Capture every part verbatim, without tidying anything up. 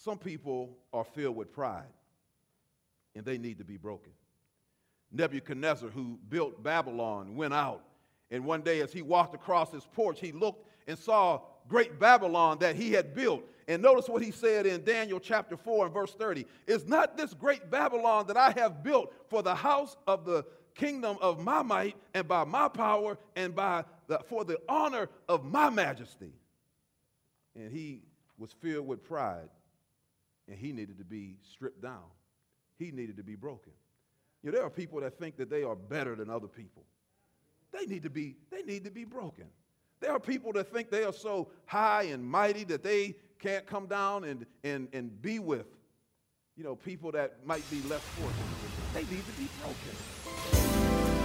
Some people are filled with pride, and they need to be broken. Nebuchadnezzar, who built Babylon, went out, and one day as he walked across his porch, he looked and saw great Babylon that he had built. And notice what he said in Daniel chapter four and verse thirty. Is not this great Babylon that I have built for the house of the kingdom of my might and by my power and by the, for the honor of my majesty? And he was filled with pride, and he needed to be stripped down. He needed to be broken. You know, there are people that think that they are better than other people. They need to be, they need to be broken. There are people that think they are so high and mighty that they can't come down and, and, and be with, you know, people that might be less fortunate. They need to be broken.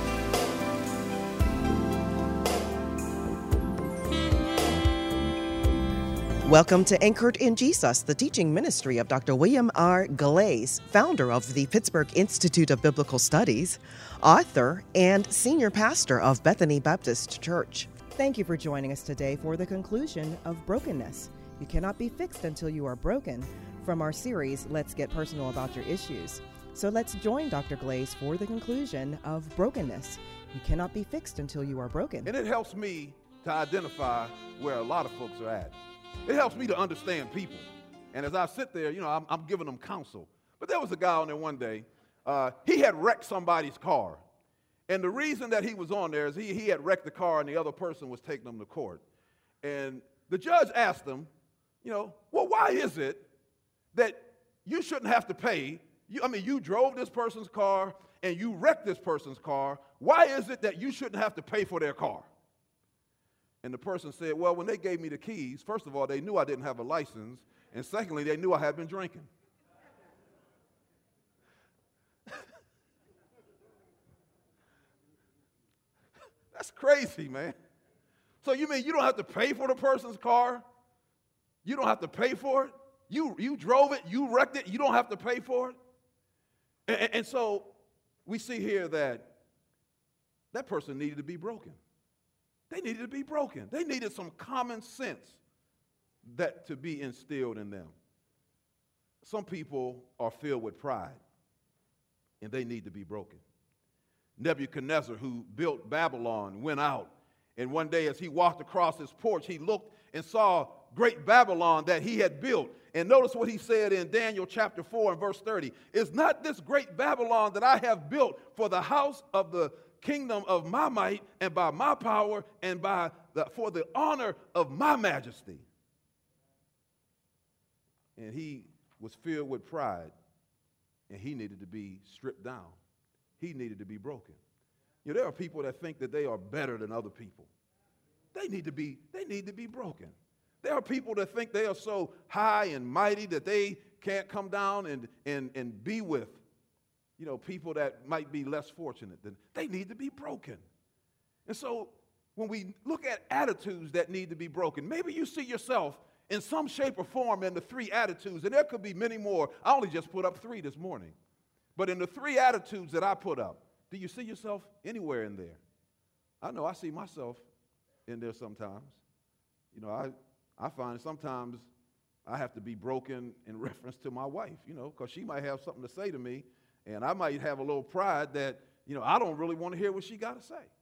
Welcome to Anchored in Jesus, the teaching ministry of Doctor William R. Glaze, founder of the Pittsburgh Institute of Biblical Studies, author, and senior pastor of Bethany Baptist Church. Thank you for joining us today for the conclusion of Brokenness. You cannot be fixed until you are broken, from our series, Let's Get Personal About Your Issues. So let's join Doctor Glaze for the conclusion of Brokenness. You cannot be fixed until you are broken. And it helps me to identify where a lot of folks are at. It helps me to understand people. And as I sit there, you know, I'm, I'm giving them counsel. But there was a guy on there one day. Uh, he had wrecked somebody's car. And the reason that he was on there is he, he had wrecked the car and the other person was taking him to court. And the judge asked him, you know, well, why is it that you shouldn't have to pay? You, I mean, you drove this person's car and you wrecked this person's car. Why is it that you shouldn't have to pay for their car? And the person said, well, when they gave me the keys, first of all, they knew I didn't have a license. And secondly, they knew I had been drinking. That's crazy, man. So you mean you don't have to pay for the person's car? You don't have to pay for it? You, you drove it, you wrecked it, you don't have to pay for it? And, and so we see here that that person needed to be broken. They needed to be broken. They needed some common sense that to be instilled in them. Some people are filled with pride, and they need to be broken. Nebuchadnezzar, who built Babylon, went out, and one day as he walked across his porch, he looked and saw great Babylon that he had built. And notice what he said in Daniel chapter four and verse thirty. Is not this great Babylon that I have built for the house of the kingdom of my might and by my power and by the, for the honor of my majesty? And he was filled with pride, and he needed to be stripped down. He needed to be broken. You know, there are people that think that they are better than other people. They need to be, they need to be broken. There are people that think they are so high and mighty that they can't come down and, and, and be with, you know, people that might be less fortunate than. They need to be broken. And so when we look at attitudes that need to be broken, maybe you see yourself in some shape or form in the three attitudes, and there could be many more. I only just put up three this morning. But in the three attitudes that I put up, do you see yourself anywhere in there? I know I see myself in there sometimes. You know, I, I find sometimes I have to be broken in reference to my wife, you know, because she might have something to say to me, and I might have a little pride that, you know, I don't really want to hear what she got to say.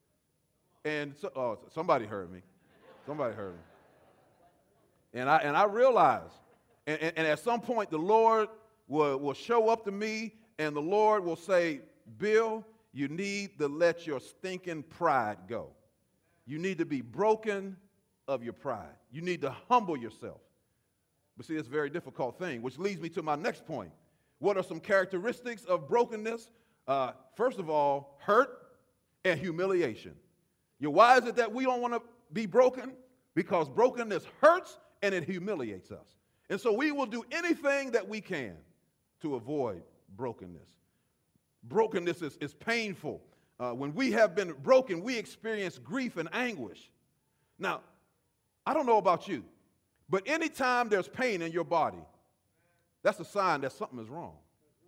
And so, oh, somebody heard me. Somebody heard me. And I and I realize, and, and, and at some point the Lord will, will show up to me, and the Lord will say, Bill, you need to let your stinking pride go. You need to be broken of your pride. You need to humble yourself. But see, it's a very difficult thing, which leads me to my next point. What are some characteristics of brokenness? Uh, first of all, hurt and humiliation. You know, why is it that we don't want to be broken? Because brokenness hurts and it humiliates us. And so we will do anything that we can to avoid brokenness. Brokenness is, is painful. Uh, when we have been broken, we experience grief and anguish. Now, I don't know about you, but anytime there's pain in your body, that's a sign that something is wrong.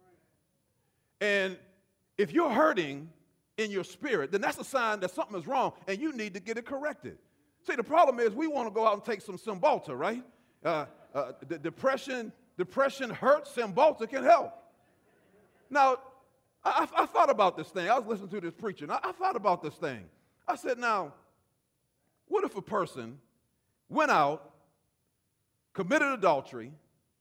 And if you're hurting in your spirit, then that's a sign that something is wrong, and you need to get it corrected. See, the problem is we want to go out and take some Cymbalta, right? Uh, uh, the depression, depression hurts, Cymbalta can help. Now, I, I thought about this thing. I was listening to this preacher, and I, I thought about this thing. I said, now, what if a person went out, committed adultery,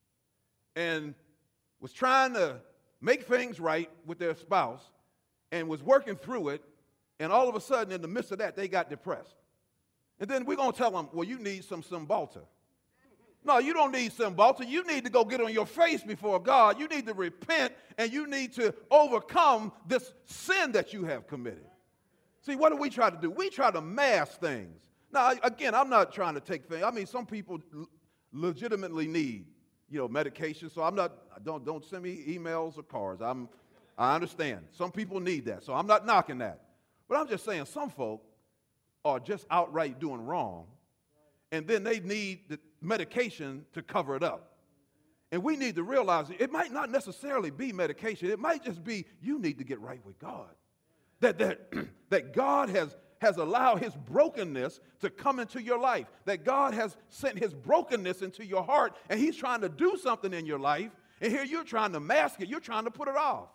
and was trying to make things right with their spouse and was working through it, and all of a sudden, in the midst of that, they got depressed? And then we're going to tell them, well, you need some Cymbalta. No, you don't need Cymbalta. You need to go get on your face before God. You need to repent, and you need to overcome this sin that you have committed. See, what do we try to do? We try to mask things. Now, again, I'm not trying to take things. I mean, some people legitimately need, you know, medication. So I'm not, don't, don't send me emails or cards. I'm, I understand. Some people need that. So I'm not knocking that. But I'm just saying some folk are just outright doing wrong, and then they need the medication to cover it up. And we need to realize it might not necessarily be medication. It might just be you need to get right with God. That, that, that God has, has allowed his brokenness to come into your life. That God has sent his brokenness into your heart, and he's trying to do something in your life, and here you're trying to mask it. You're trying to put it off.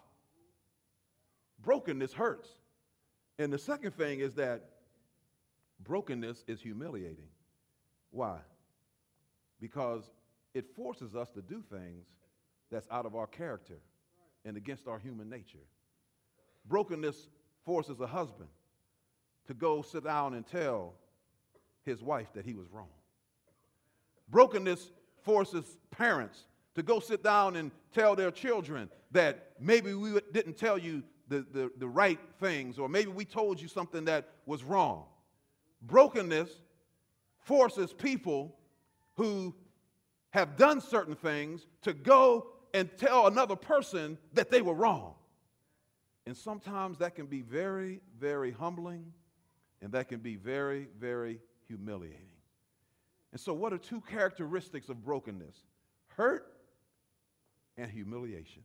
Brokenness hurts. And the second thing is that brokenness is humiliating. Why? Because it forces us to do things that's out of our character and against our human nature. Brokenness forces a husband to go sit down and tell his wife that he was wrong. Brokenness forces parents to go sit down and tell their children that maybe we didn't tell you the, the, the right things, or maybe we told you something that was wrong. Brokenness forces people who have done certain things to go and tell another person that they were wrong. And sometimes that can be very, very humbling, and that can be very, very humiliating. And so what are two characteristics of brokenness? Hurt and humiliation.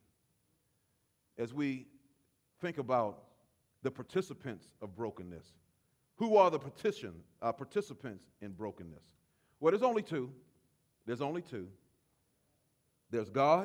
As we think about the participants of brokenness, who are the petition, uh, participants in brokenness? Well, there's only two. There's only two. There's God,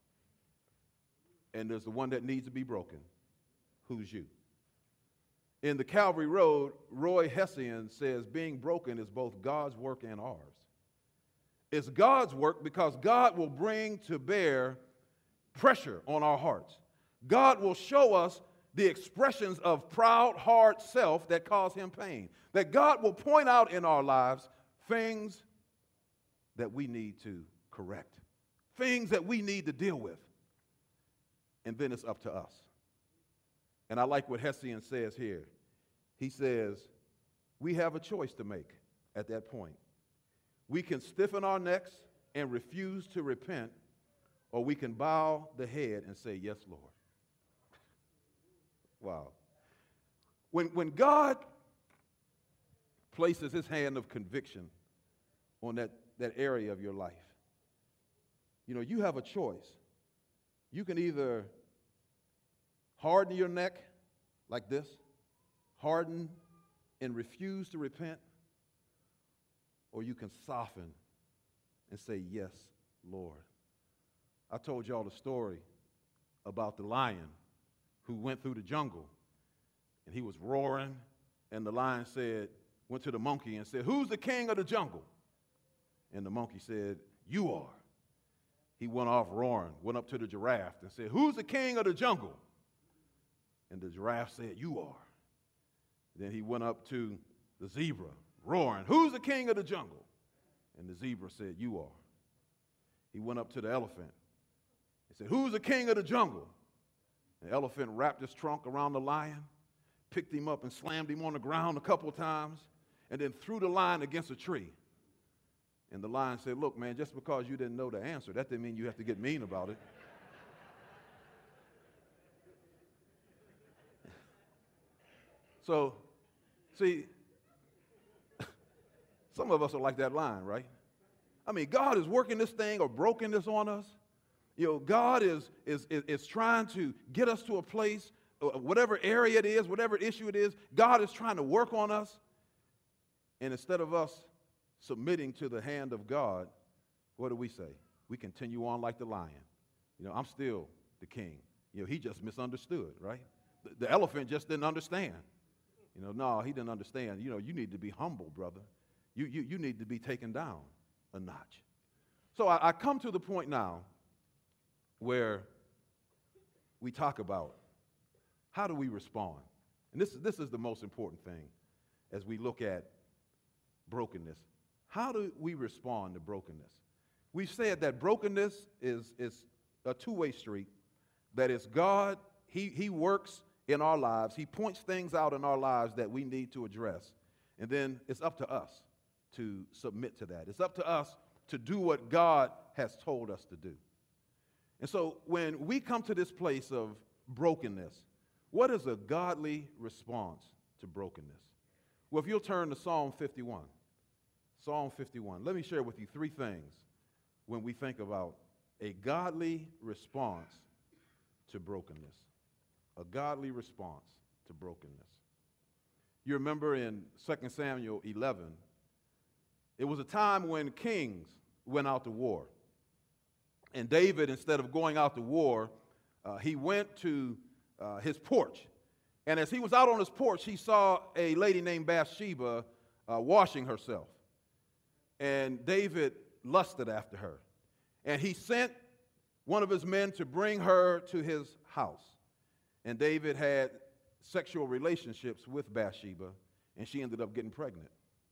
and there's the one that needs to be broken. Who's you? In the Calvary Road, Roy Hession says being broken is both God's work and ours. It's God's work because God will bring to bear pressure on our hearts. God will show us the expressions of proud, hard self that cause him pain. That God will point out in our lives things that we need to correct, things that we need to deal with. And then it's up to us. And I like what Hession says here. He says, we have a choice to make at that point. We can stiffen our necks and refuse to repent, or we can bow the head and say, yes, Lord. Wow. When, when God places his hand of conviction on that, that area of your life, you know, you have a choice. You can either harden your neck like this, harden and refuse to repent, or you can soften and say, yes, Lord. I told y'all the story about the lion who went through the jungle, and he was roaring, and the lion said, went to the monkey and said, who's the king of the jungle? And the monkey said, you are. He went off roaring, went up to the giraffe and said, who's the king of the jungle? And the giraffe said, you are. Then he went up to the zebra, roaring, who's the king of the jungle? And the zebra said, you are. He went up to the elephant. He said, who's the king of the jungle? The elephant wrapped his trunk around the lion, picked him up and slammed him on the ground a couple of times, and then threw the lion against a tree. And the lion said, look, man, just because you didn't know the answer, that didn't mean you have to get mean about it. So, see, some of us are like that lion, right? I mean, God is working this thing or broken this on us. You know, God is, is, is, is trying to get us to a place, whatever area it is, whatever issue it is, God is trying to work on us. And instead of us submitting to the hand of God, what do we say? we continue on like the lion. You know, I'm still the king. You know, he just misunderstood, right? The, the elephant just didn't understand. You know, no, he didn't understand. You know, you need to be humble, brother. You, you, you need to be taken down a notch. So I, I come to the point now where we talk about how do we respond. And this, this is the most important thing as we look at brokenness. How do we respond to brokenness? We've said that brokenness is, is a two-way street, that is God, he, he works in our lives. He points things out in our lives that we need to address. And then it's up to us to submit to that. It's up to us to do what God has told us to do. And so when we come to this place of brokenness, what is a godly response to brokenness? Well, if you'll turn to Psalm fifty-one. Psalm fifty-one. Let me share with you three things when we think about a godly response to brokenness. A godly response to brokenness. You remember in Second Samuel eleven, it was a time when kings went out to war. And David, instead of going out to war, uh, he went to uh, his porch. And as he was out on his porch, he saw a lady named Bathsheba uh, washing herself. And David lusted after her. And he sent one of his men to bring her to his house. And David had sexual relationships with Bathsheba, and she ended up getting pregnant.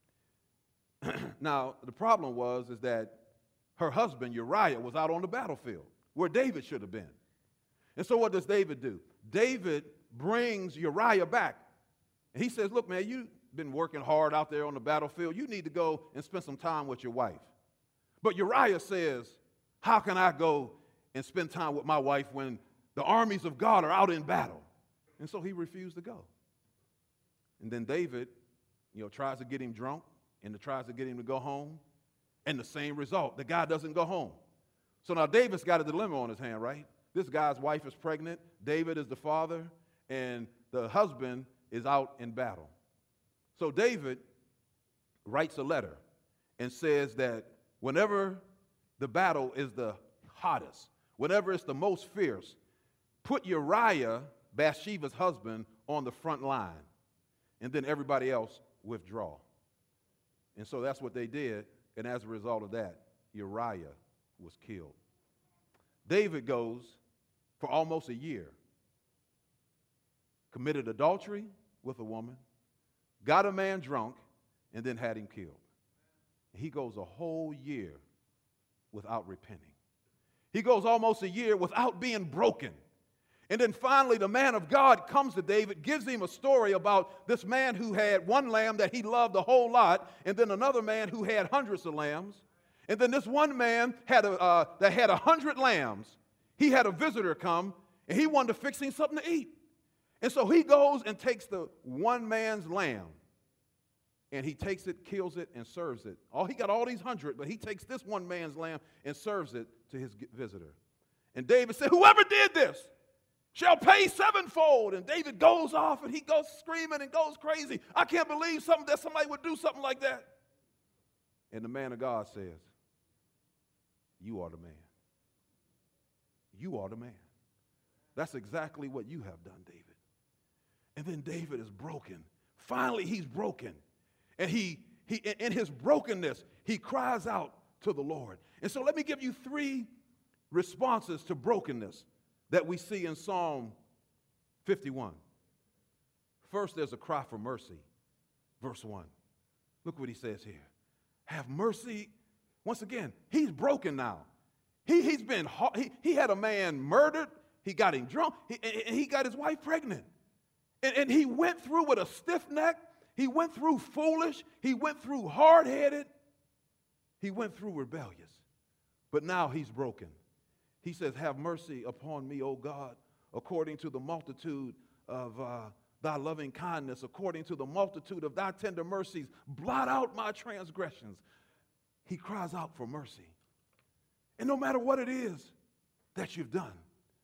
Now, the problem was is that her husband, Uriah, was out on the battlefield where David should have been. And so what does David do? David brings Uriah back. And he says, look, man, you've been working hard out there on the battlefield. You need to go and spend some time with your wife. But Uriah says, how can I go and spend time with my wife when the armies of God are out in battle? And so he refused to go. And then David, you know, tries to get him drunk and tries to get him to go home. And the same result, the guy doesn't go home. So now David's got a dilemma on his hand, right? This guy's wife is pregnant. David is the father, and the husband is out in battle. So David writes a letter and says that whenever the battle is the hottest, whenever it's the most fierce, put Uriah, Bathsheba's husband, on the front line, and then everybody else withdraw. And so that's what they did, and as a result of that, Uriah was killed. David goes for almost a year, committed adultery with a woman, got a man drunk, and then had him killed. He goes a whole year without repenting. He goes almost a year without being broken. And then finally, the man of God comes to David, gives him a story about this man who had one lamb that he loved a whole lot, and then another man who had hundreds of lambs. And then this one man had a, uh, that had a hundred lambs. He had a visitor come, and he wanted to fix him something to eat. And so he goes and takes the one man's lamb, and he takes it, kills it, and serves it. Oh, he got all these hundred, but he takes this one man's lamb and serves it to his visitor. And David said, whoever did this shall pay sevenfold. And David goes off, and he goes screaming and goes crazy. I can't believe something that somebody would do something like that. And the man of God says, you are the man. You are the man. That's exactly what you have done, David. And then David is broken. Finally, he's broken. And he, he, in his brokenness, he cries out to the Lord. And so let me give you three responses to brokenness that we see in Psalm fifty-one. First, there's a cry for mercy. Verse one. Look what he says here. Have mercy. Once again, he's broken now. He, he's been, he, he had a man murdered. He got him drunk. He, and he got his wife pregnant. And, and he went through with a stiff neck. He went through foolish. He went through hard-headed. He went through rebellious. But now he's broken. He says, have mercy upon me, O God, according to the multitude of uh, thy loving kindness, according to the multitude of thy tender mercies. Blot out my transgressions. He cries out for mercy. And no matter what it is that you've done,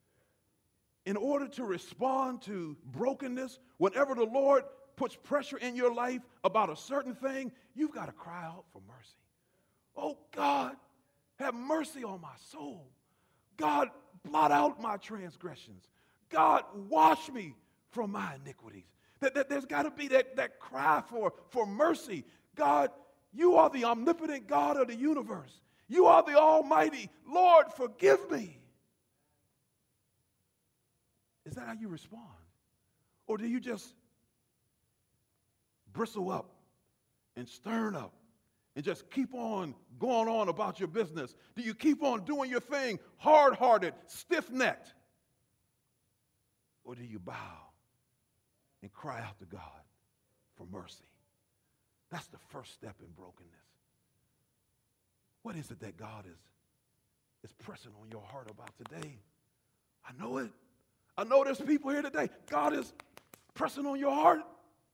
in order to respond to brokenness, whenever the Lord puts pressure in your life about a certain thing, you've got to cry out for mercy. Oh, God, have mercy on my soul. God, blot out my transgressions. God, wash me from my iniquities. That, that there's got to be that, that cry for, for mercy. God, you are the omnipotent God of the universe. You are the Almighty. Lord, forgive me. Is that how you respond? Or do you just bristle up and stern up and just keep on going on about your business? Do you keep on doing your thing hard-hearted, stiff-necked? Or do you bow and cry out to God for mercy? That's the first step in brokenness. What is it that God is, is pressing on your heart about today? I know it. I know there's people here today. God is pressing on your heart.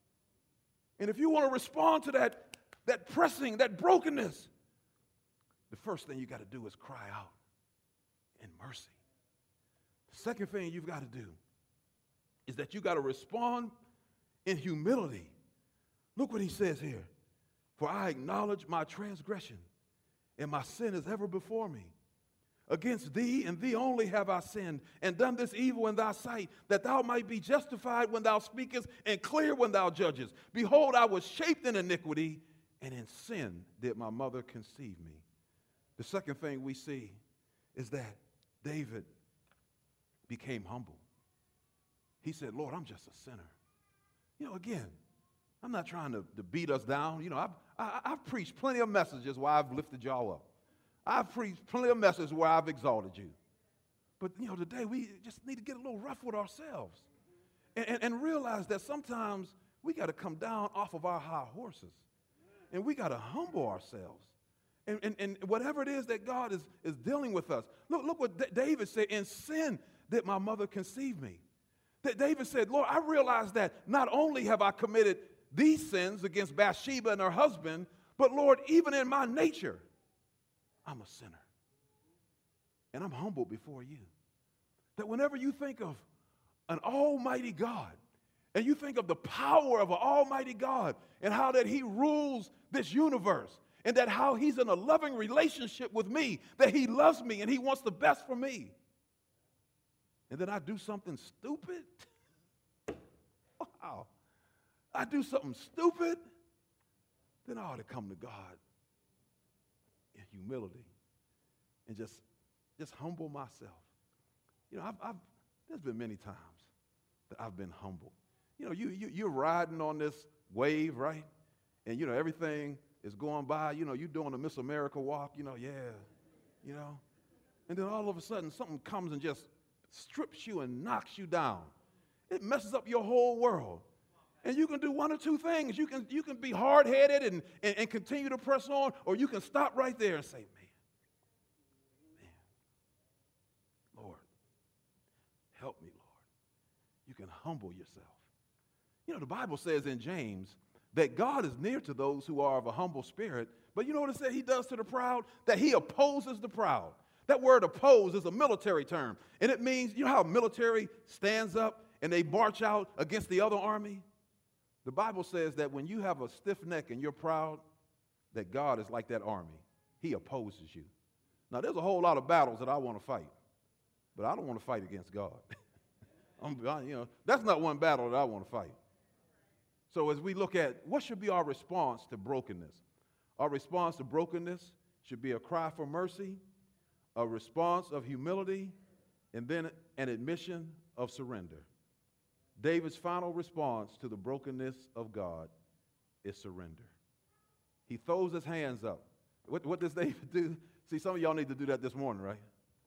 And if you want to respond to that, that pressing, that brokenness, the first thing you got to do is cry out in mercy. The second thing you've got to do is that you got to respond in humility. Look what he says here. For I acknowledge my transgression, and my sin is ever before me. Against thee and thee only have I sinned, and done this evil in thy sight, that thou might be justified when thou speakest, and clear when thou judgest. Behold, I was shaped in iniquity, and in sin did my mother conceive me. The second thing we see is that David became humble. He said, Lord, I'm just a sinner. You know, again, I'm not trying to, to beat us down. You know, I've, I, I've preached plenty of messages where I've lifted y'all up. I've preached plenty of messages where I've exalted you. But, you know, today we just need to get a little rough with ourselves and, and, and realize that sometimes we got to come down off of our high horses and we got to humble ourselves. And, and, and whatever it is that God is, is dealing with us. Look, look what D- David said, in sin did my mother conceive me. That David said, Lord, I realize that not only have I committed these sins against Bathsheba and her husband, but Lord, even in my nature, I'm a sinner. And I'm humble before you. That whenever you think of an almighty God, and you think of the power of an almighty God, and how that he rules this universe, and that how he's in a loving relationship with me, that he loves me and he wants the best for me, and then I do something stupid, wow, I do something stupid, then I ought to come to God in humility and just, just humble myself. You know, I've, I've, there's been many times that I've been humbled. You know, you, you, you're riding on this wave, right? And, you know, everything is going by. You know, you're doing a Miss America walk, you know, yeah, you know. And then all of a sudden, something comes and just strips you and knocks you down. It messes up your whole world. And you can do one or two things. You can, you can be hard-headed and, and, and continue to press on, or you can stop right there and say, man, man, Lord, help me, Lord. You can humble yourself. You know, the Bible says in James that God is near to those who are of a humble spirit, but you know what it said he does to the proud? That he opposes the proud. That word oppose is a military term, and it means, you know how military stands up and they march out against the other army? The Bible says that when you have a stiff neck and you're proud, that God is like that army. He opposes you. Now, there's a whole lot of battles that I want to fight, but I don't want to fight against God. I'm, you know, that's not one battle that I want to fight. So as we look at what should be our response to brokenness, our response to brokenness should be a cry for mercy, a response of humility, and then an admission of surrender. David's final response to the brokenness of God is surrender. He throws his hands up. What, what does David do? See, some of y'all need to do that this morning, right?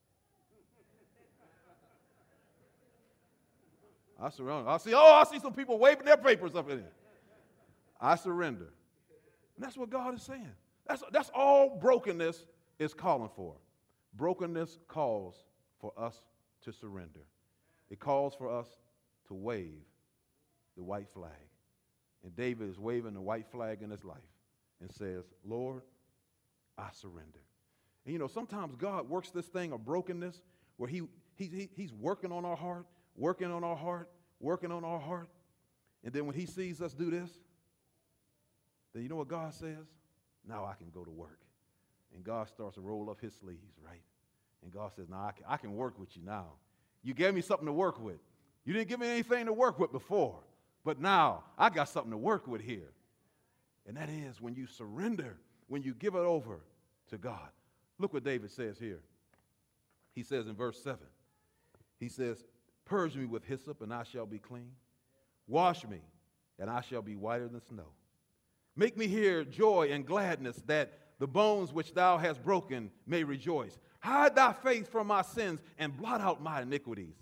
I surrender. I see, oh, I see some people waving their papers up in there. I surrender. And that's what God is saying. That's, that's all brokenness is calling for. Brokenness calls for us to surrender. It calls for us to wave the white flag. And David is waving the white flag in his life and says, Lord, I surrender. And you know, sometimes God works this thing of brokenness where he, he, he, he's working on our heart, working on our heart, working on our heart. And then when he sees us do this, then you know what God says? Now I can go to work. And God starts to roll up his sleeves, right? And God says, now I can, I can work with you now. You gave me something to work with. You didn't give me anything to work with before, but now I got something to work with here. And that is when you surrender, when you give it over to God. Look what David says here. He says in verse seven, he says, purge me with hyssop and I shall be clean. Wash me and I shall be whiter than snow. Make me hear joy and gladness, that the bones which thou hast broken may rejoice. Hide thy face from my sins and blot out my iniquities.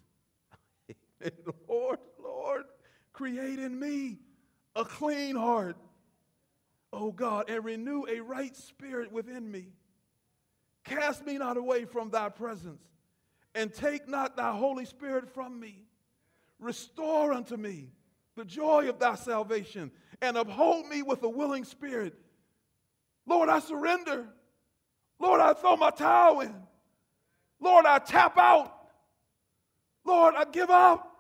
Lord, Lord, create in me a clean heart, O God, and renew a right spirit within me. Cast me not away from thy presence, and take not thy Holy Spirit from me. Restore unto me the joy of thy salvation, and uphold me with a willing spirit. Lord, I surrender. Lord, I throw my towel in. Lord, I tap out. Lord, I give up.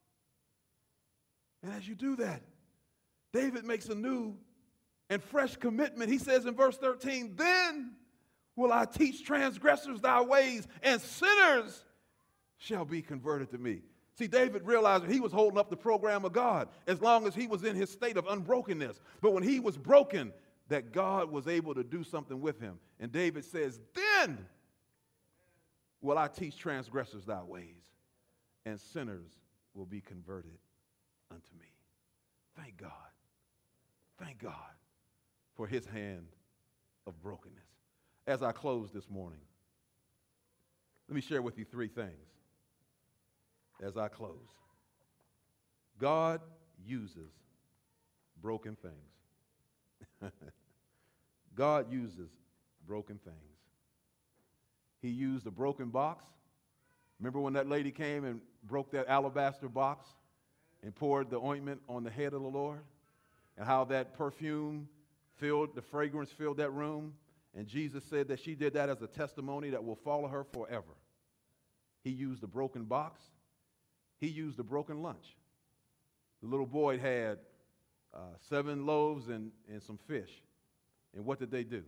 And as you do that, David makes a new and fresh commitment. He says in verse thirteen, then will I teach transgressors thy ways, and sinners shall be converted to me. See, David realized that he was holding up the program of God as long as he was in his state of unbrokenness. But when he was broken, that God was able to do something with him. And David says, then will I teach transgressors thy ways, and sinners will be converted unto me. Thank God. Thank God for his hand of brokenness. As I close this morning, let me share with you three things as I close. God uses broken things. God uses broken things. He used a broken box. Remember when that lady came and broke that alabaster box and poured the ointment on the head of the Lord? And how that perfume filled, the fragrance filled that room. And Jesus said that she did that as a testimony that will follow her forever. He used a broken box. He used a broken lunch. The little boy had uh, seven loaves and, and some fish. And what did they do?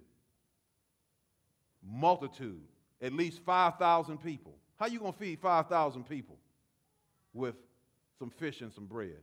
Multitude, at least five thousand people. How you going to feed five thousand people with some fish and some bread?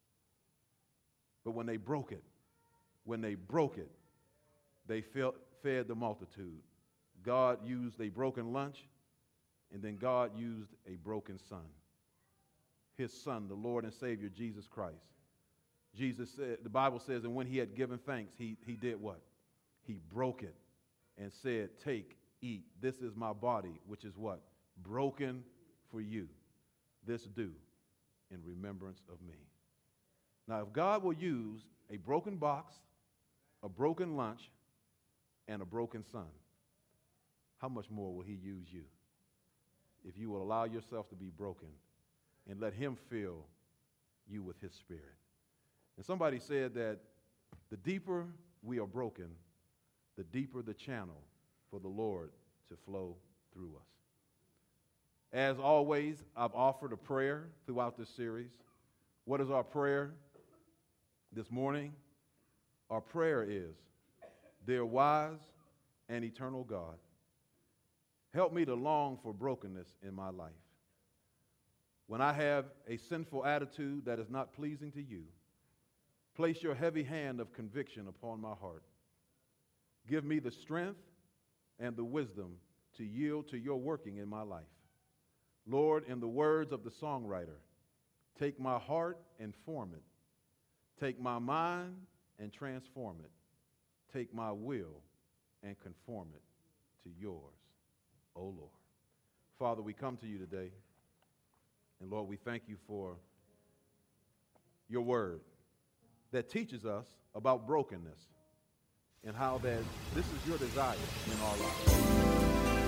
But when they broke it, when they broke it, they felt, fed the multitude. God used a broken lunch, and then God used a broken son. His son, the Lord and Savior, Jesus Christ. Jesus said, the Bible says, and when he had given thanks, he, he did what? He broke it and said, take, eat. This is my body, which is what? Broken for you. This do in remembrance of me. Now, if God will use a broken box, a broken lunch, and a broken son, how much more will he use you if you will allow yourself to be broken and let him fill you with his spirit? And somebody said that the deeper we are broken, the deeper the channel for the Lord to flow through us. As always, I've offered a prayer throughout this series. What is our prayer this morning? Our prayer is, dear wise and eternal God, help me to long for brokenness in my life. When I have a sinful attitude that is not pleasing to you, place your heavy hand of conviction upon my heart. Give me the strength and the wisdom to yield to your working in my life. Lord, in the words of the songwriter, take my heart and form it. Take my mind and transform it. Take my will and conform it to yours, O Lord. Father, we come to you today, and Lord, we thank you for your word that teaches us about brokenness and how that this is your desire in our lives.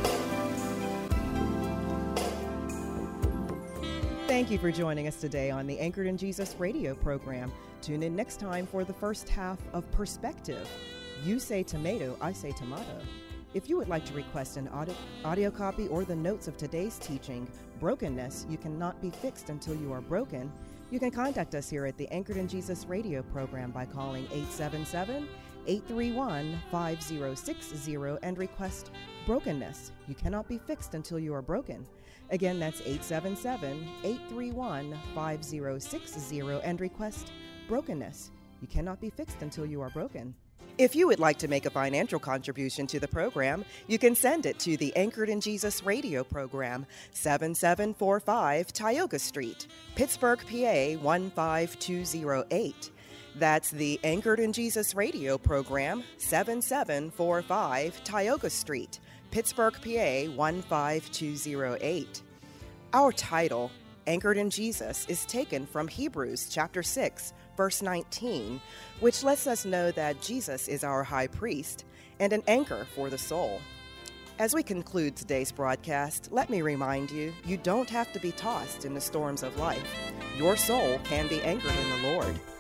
Thank you for joining us today on the Anchored in Jesus radio program. Tune in next time for the first half of Perspective. You say tomato, I say tomato. If you would like to request an audio, audio copy or the notes of today's teaching, Brokenness, You Cannot Be Fixed Until You Are Broken, you can contact us here at the Anchored in Jesus radio program by calling eight seven seven, eight three one, five zero six zero and request brokenness. You cannot be fixed until you are broken. Again, that's eight seven seven, eight three one, five zero six zero and request brokenness. You cannot be fixed until you are broken. If you would like to make a financial contribution to the program, you can send it to the Anchored in Jesus radio program, seven seven four five Tioga Street, Pittsburgh, P A one five two zero eight. That's the Anchored in Jesus radio program, seven seven four five Tioga Street, Pittsburgh, P A one five two zero eight. Our title, Anchored in Jesus, is taken from Hebrews chapter six, verse nineteen, which lets us know that Jesus is our high priest and an anchor for the soul. As we conclude today's broadcast, let me remind you, you don't have to be tossed in the storms of life. Your soul can be anchored in the Lord.